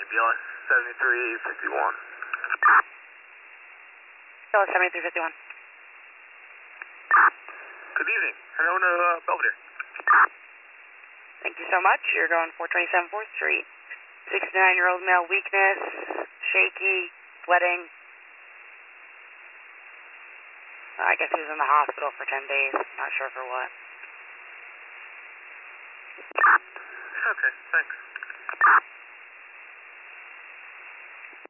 BLS 7351. BLS 7351. Good evening. Head on to Belvedere. Thank you so much. You're going 427 4th Street. 69-year-old male, weakness, shaky, sweating. I guess he was in the hospital for 10 days. Not sure for what. Okay, thanks.